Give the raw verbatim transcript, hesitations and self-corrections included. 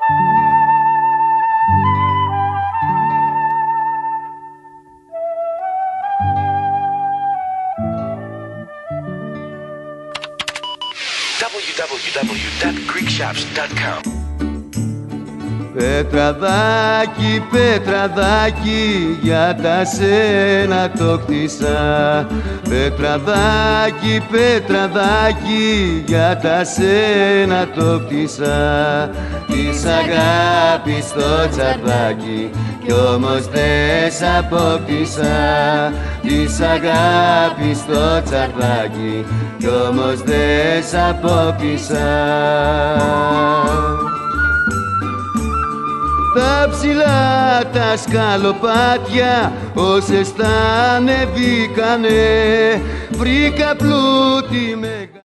double-u double-u double-u dot greek shops dot com. Πετραδάκι, πετραδάκι, για τα σένα το κτίσα. Πετραδάκι, πετραδάκι, για τα σένα το κτίσα. Της αγάπης στο τσαρδάκι, κι όμως δεν σ' απόκτησα. Της αγάπης στο τσαρδάκι, κι όμως δεν σ' απόκτησα. Τα ψηλά τα σκαλοπάτια όσες τα ανεβήκανε, βρήκα πλούτη με